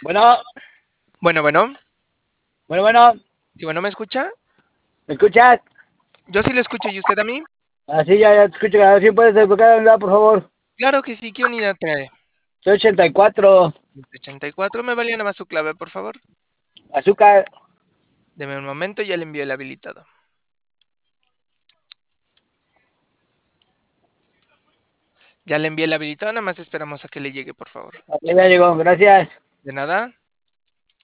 Bueno, Bueno, bueno. bueno, Si bueno, ¿me escucha? ¿me escuchas? Yo sí le escucho, ¿y usted a mí? Así ya te escucho. A ver si puedes desbloquear la unidad, por favor. Claro que sí, ¿qué unidad trae? Soy 84. 84, me valía nada más su clave, por favor. Azúcar. Deme un momento, ya le envío el habilitado. Ya le envié el habilitado, nada más esperamos a que le llegue, por favor. Aquí ya llegó, gracias. De nada.